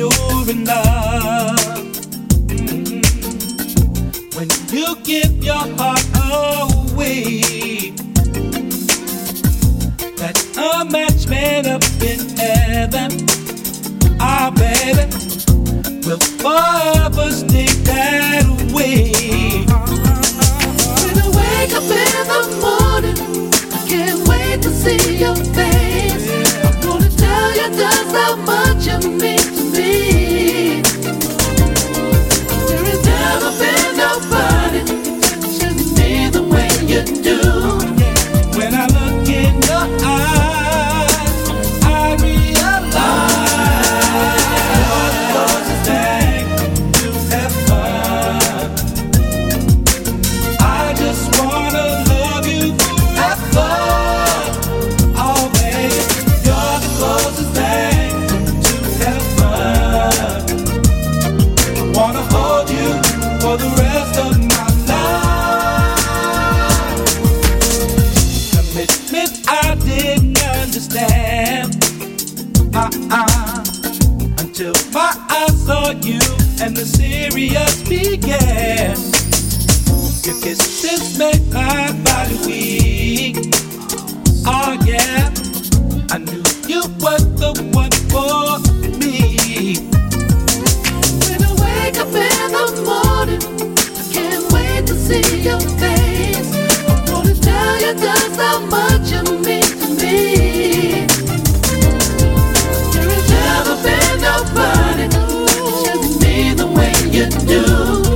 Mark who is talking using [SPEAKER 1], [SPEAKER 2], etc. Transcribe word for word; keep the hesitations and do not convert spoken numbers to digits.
[SPEAKER 1] you're in love. Mhm. When you give your heart away, that's a match made up in heaven. Ah, baby, will forever stick that way.
[SPEAKER 2] When I wake up in the morning, I can't wait to see your face. I wanna tell you just how much you mean to me. There has never been nobody touching me the way you do.
[SPEAKER 1] When I look in your eyes, I realize you're the closest thing to heaven. I just wanna love you forever. Oh, baby, you're the closest thing to heaven. I wanna hold you for the rest of my life. Commitment I didn't understand uh-uh, until my eyes saw you and the serious began. Your kisses make my body weak. Oh yeah, I knew you were the one for me.
[SPEAKER 2] When I wake up in the morning, I can't wait to see your face. I wanna tell you just how much you mean to me. There has never been nobody touching me the way you do.